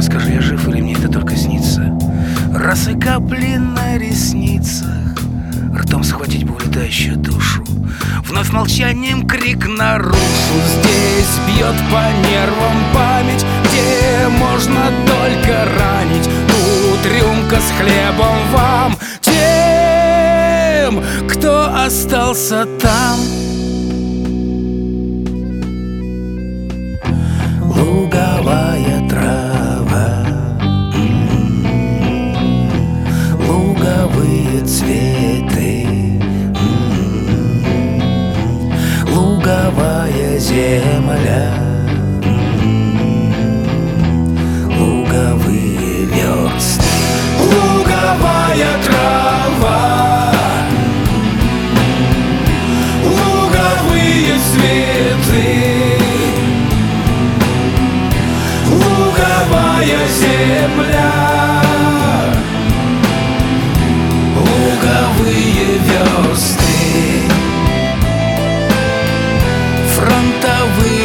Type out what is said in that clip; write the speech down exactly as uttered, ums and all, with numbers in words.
скажи, я жив или мне это только снится? Росы капли на ресницах, ртом схватить бы улетающую душу, вновь молчанием крик наружу. Здесь бьет по нервам память, где можно только ранить. Тут рюмка с хлебом вам, тем, кто остался там. Луговая трава, луговые цветы, луговая земля, луговые версты. Луговая трава, луговые цветы, луговая земля, луговые версты. Фронтовые